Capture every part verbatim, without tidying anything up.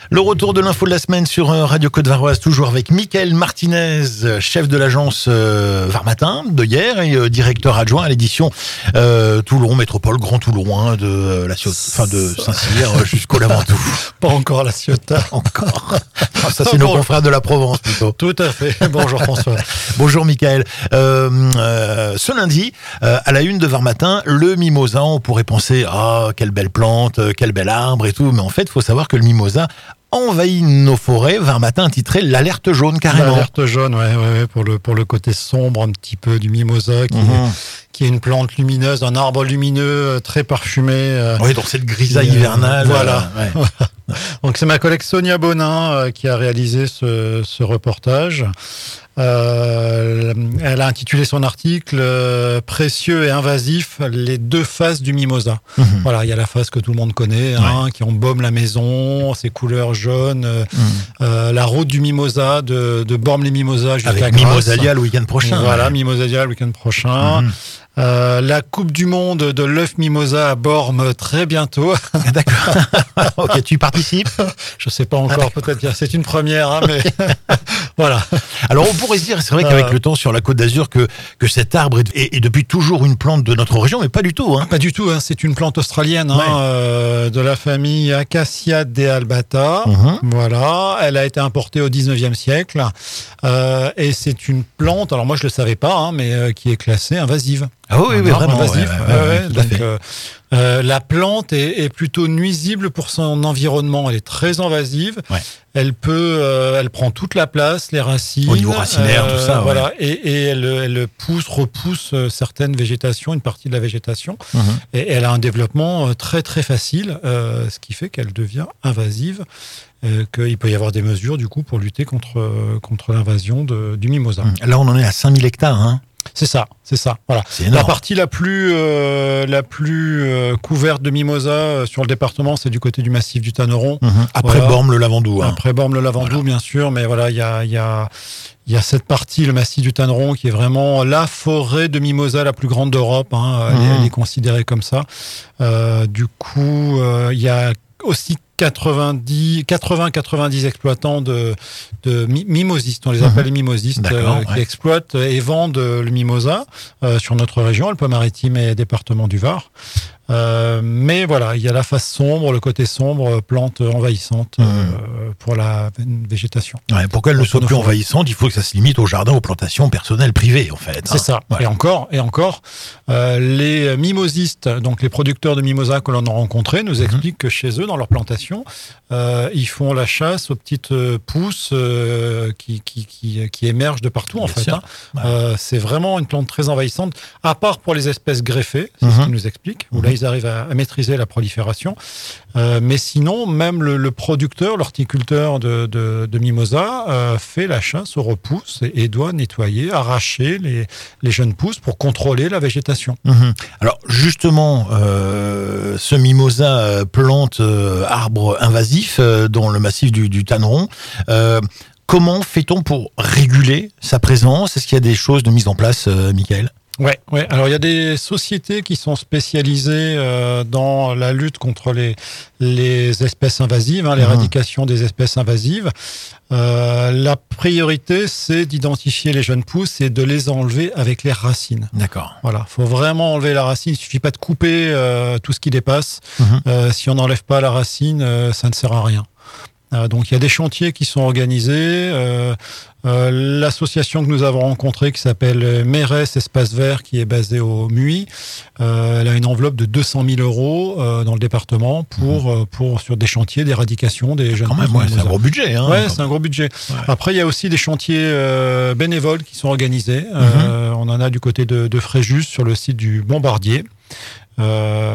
Le retour de l'info de la semaine sur Radio Côte-Varoise, toujours avec Mickaël Martinez, chef de l'agence euh, Varmatin de hier et euh, directeur adjoint à l'édition euh, Toulon, Métropole, Grand Toulon, hein, de euh, la Ciotat, enfin de Saint-Cyr euh, jusqu'au Laventoux. Pas encore la Ciotat. Encore. Ah, ça, c'est nos confrères de la Provence plutôt. Tout à fait. Bonjour François. Bonjour Mickaël. Euh, euh, ce lundi, euh, à la une de Varmatin, le mimosa, on pourrait penser, ah, oh, quelle belle plante, quel bel arbre et tout, mais en fait, il faut savoir que le mimosa envahit nos forêts. Varmatin intitulé l'alerte jaune, carrément. L'alerte jaune, ouais, ouais, ouais, pour le pour le côté sombre un petit peu du mimosa, qui, mmh. est, qui est une plante lumineuse, un arbre lumineux très parfumé. Euh, oui, donc cette grisaille hivernale. Euh, voilà. Euh, ouais. Donc c'est ma collègue Sonia Bonin euh, qui a réalisé ce, ce reportage. Euh, elle a intitulé son article euh, « Précieux et invasif, les deux faces du mimosa mmh. ». Voilà, il y a la face que tout le monde connaît, hein, ouais. qui embaume la maison, ses couleurs jaunes, mmh. euh, la route du mimosa, de, de Bormes-les-Mimosas jusqu'à Grasse. Avec Mimosalia le week-end prochain. Voilà, ouais. Mimosalia le week-end prochain. Mmh. Euh, la Coupe du Monde de l'œuf mimosa à Bormes très bientôt. D'accord. Ok, tu participes ? Je sais pas encore, ah, peut-être. C'est une première, hein, mais voilà. Alors on pourrait se dire, c'est vrai qu'avec euh... le temps sur la Côte d'Azur, que que cet arbre est, est, est depuis toujours une plante de notre région, mais pas du tout. Hein. Pas du tout. Hein. C'est une plante australienne, hein, ouais. euh, de la famille Acaciaceae albata. Mm-hmm. Voilà. Elle a été importée au dix-neuvième siècle euh, et c'est une plante. Alors moi je le savais pas, hein, mais euh, qui est classée invasive. Ah oui, oui, vraiment. Invasif. Ouais, ouais, ouais, ouais, donc, euh, euh, la plante est, est plutôt nuisible pour son environnement. Elle est très invasive. Ouais. Elle peut, euh, elle prend toute la place, les racines. Au niveau racinaire, euh, tout ça. Voilà. Ouais. Et, et elle, elle pousse, repousse certaines végétations, une partie de la végétation. Mm-hmm. Et, et elle a un développement très très facile, euh, ce qui fait qu'elle devient invasive. Euh, qu'il peut y avoir des mesures du coup pour lutter contre euh, contre l'invasion de, du mimosa. Là, on en est à cinq mille hectares, hein. C'est ça, c'est ça. Voilà. C'est la partie la plus euh, la plus euh, couverte de mimosa euh, sur le département, c'est du côté du massif du Tanneron. Mmh. Après voilà. Bormes-le-Lavandou. Hein. Après Bormes-le-Lavandou, voilà. Bien sûr, mais voilà, il y a il y a il y a cette partie, le massif du Tanneron, qui est vraiment la forêt de mimosa la plus grande d'Europe. Hein. Elle, mmh. elle est considérée comme ça. Euh, du coup, euh, il y a aussi quatre-vingt-dix, quatre-vingts quatre-vingt-dix exploitants de, de mimosistes, on les appelle mmh. les mimosistes, euh, qui ouais. exploitent et vendent le mimosa euh, sur notre région, Alpes-Maritimes et département du Var. Euh, mais voilà, il y a la face sombre, le côté sombre, plante envahissante mmh. euh, pour la végétation. Ouais, pour qu'elle ne soit plus envahissante, il faut que ça se limite au jardin, aux plantations personnelles privées, en fait. C'est hein. ça. Ouais. Et encore, et encore, euh, les mimosistes, donc les producteurs de mimosa que l'on a rencontrés, nous mmh. expliquent que chez eux, dans leur plantation, euh, ils font la chasse aux petites pousses euh, qui, qui, qui, qui émergent de partout, en Bien fait. Hein. Ouais. Euh, c'est vraiment une plante très envahissante, à part pour les espèces greffées, c'est mmh. ce qu'ils nous expliquent, où mmh. là, ils arrivent à, à maîtriser la prolifération. Euh, mais sinon, même le, le producteur, l'horticulteur de, de, de mimosa euh, fait la chasse aux repousses et, et doit nettoyer, arracher les, les jeunes pousses pour contrôler la végétation. Mmh. Alors, justement, euh, ce mimosa euh, plante euh, arbre invasif euh, dans le massif du, du Tanneron, euh, comment fait-on pour réguler sa présence ? Est-ce qu'il y a des choses de mise en place, euh, Mickaël ? Ouais, ouais. Alors il y a des sociétés qui sont spécialisées euh, dans la lutte contre les les espèces invasives, hein, l'éradication mmh. des espèces invasives. Euh, la priorité, c'est d'identifier les jeunes pousses et de les enlever avec les racines. D'accord. Voilà, faut vraiment enlever la racine. Il suffit pas de couper euh, tout ce qui dépasse. Mmh. Euh, si on n'enlève pas la racine, euh, ça ne sert à rien. Euh, donc il y a des chantiers qui sont organisés. Euh, euh, l'association que nous avons rencontrée, qui s'appelle Mérès Espace Vert, qui est basée au Muy, euh, elle a une enveloppe de deux cent mille euros euh, dans le département pour mmh. pour sur des chantiers d'éradication des jeunes. Quand même, ouais, c'est un gros budget. Hein, ouais, c'est un gros budget. Ouais. Après, il y a aussi des chantiers euh, bénévoles qui sont organisés. Mmh. Euh, on en a du côté de, de Fréjus sur le site du Bombardier. Euh,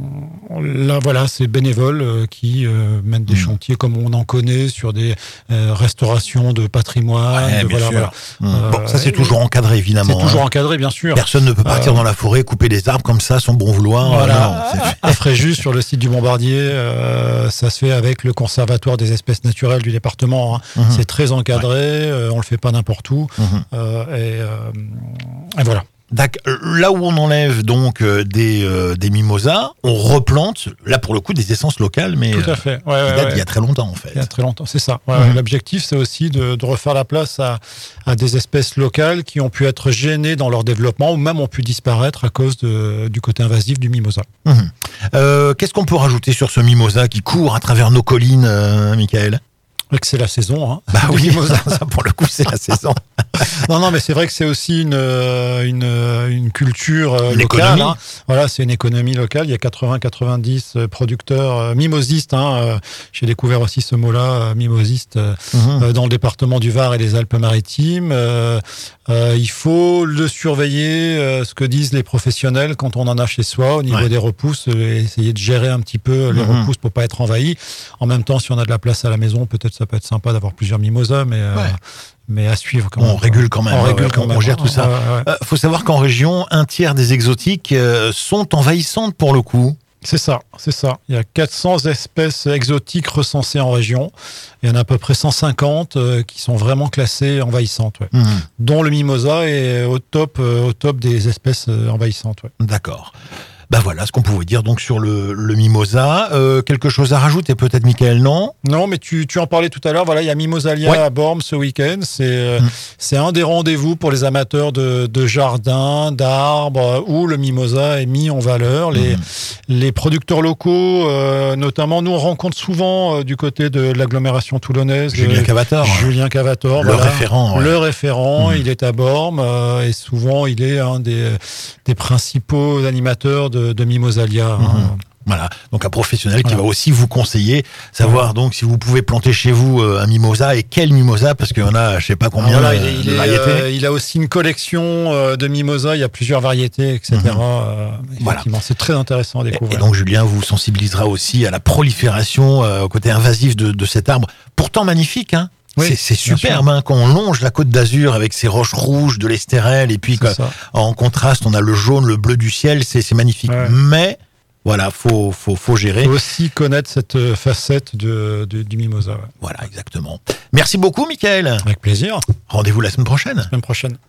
là, voilà, c'est bénévoles euh, qui euh, mènent des mmh. chantiers comme on en connaît sur des euh, restaurations de patrimoine. Ouais, de, bien voilà, sûr. voilà. Mmh. Bon, ça c'est toujours encadré évidemment. C'est toujours hein. encadré, bien sûr. Personne ne peut partir euh, dans la forêt, couper des arbres comme ça, son bon vouloir. Voilà. Euh, non, à Fréjus, sur le site du Bombardier, euh, ça se fait avec le Conservatoire des espèces naturelles du département. Hein. Mmh. C'est très encadré, ouais. euh, on le fait pas n'importe où. Mmh. Euh, et, euh, et voilà. D'accord. Là où on enlève donc euh, des, euh, des mimosas, on replante, là pour le coup, des essences locales, mais Tout à fait. Ouais, euh, qui ouais, datent ouais. d'il y a très longtemps en fait. Il y a très longtemps, c'est ça. Ouais, Mhm. ouais. L'objectif, c'est aussi de, de refaire la place à, à des espèces locales qui ont pu être gênées dans leur développement ou même ont pu disparaître à cause de, du côté invasif du mimosa. Mhm. Euh, Qu'est-ce qu'on peut rajouter sur ce mimosa qui court à travers nos collines, euh, Michael? Et que c'est la saison. Hein, Bah du oui, mimosa. ça pour le coup, c'est la saison. Non, non, mais c'est vrai que c'est aussi une, une, une culture euh, Une locale. économie. Hein. Voilà, c'est une économie locale. Il y a quatre-vingts à quatre-vingt-dix producteurs euh, mimosistes. Hein. Euh, J'ai découvert aussi ce mot-là, euh, mimosiste, euh, Mhm. euh, dans le département du Var et des Alpes-Maritimes. Euh, euh, il faut le surveiller, euh, ce que disent les professionnels quand on en a chez soi au niveau Ouais. des repousses, euh, essayer de gérer un petit peu les Mhm. repousses pour pas être envahi. En même temps, si on a de la place à la maison, peut-être ça peut être sympa d'avoir plusieurs mimosas, mais euh, Ouais. mais à suivre quand On même. régule quand même. On ouais, régule ouais, quand on, même. on gère tout ça. Ouais, ouais. Euh, faut savoir qu'en région, un tiers des exotiques euh, sont envahissantes pour le coup. C'est ça, c'est ça. Il y a quatre cents espèces exotiques recensées en région. Il y en a à peu près cent cinquante euh, qui sont vraiment classées envahissantes, ouais. Mhm. Dont le mimosa est au top, euh, au top des espèces euh, envahissantes. Ouais. D'accord. Bah voilà ce qu'on pouvait dire donc sur le, le mimosa. Euh, quelque chose à rajouter peut-être, Michael, non? Non, mais tu, tu en parlais tout à l'heure. Voilà, il y a Mimosalia Ouais. à Bormes ce week-end. C'est euh, Mm. c'est un des rendez-vous pour les amateurs de, de jardins, d'arbres, euh, où le mimosa est mis en valeur. Les, Mhm. les producteurs locaux, euh, notamment, nous on rencontre souvent euh, du côté de l'agglomération toulonnaise. Julien euh, Cavator, Julien Cavator, le voilà. référent. ouais. Le référent, Mhm. il est à Bormes euh, et souvent il est un des, des principaux animateurs de, de Mimosalia. hein. Mhm. Voilà, donc un professionnel qui Voilà. va aussi vous conseiller, savoir donc si vous pouvez planter chez vous euh, un mimosa et quel mimosa, parce qu'il y en a je sais pas Ah, combien voilà, il, euh, est- il de est, variétés. euh, il a aussi une collection euh, de mimosa, il y a plusieurs variétés, et cetera. Mhm. Euh, Voilà. effectivement, c'est très intéressant à Et, découvrir. et donc Julien vous sensibilisera aussi à la prolifération, euh, au côté invasif de, de cet arbre, pourtant magnifique, hein. Oui, c'est c'est bien superbe hein, quand on longe la côte d'Azur avec ses roches rouges de l'Estérel et puis C'est que- ça. en contraste on a le jaune, le bleu du ciel, c'est c'est magnifique. Ouais. Mais voilà, faut faut faut gérer. Il faut aussi connaître cette euh, facette de, de- du mimosa. ouais. Voilà, exactement. Merci beaucoup, Michael. Avec plaisir. Rendez-vous la semaine prochaine. Semaine prochaine.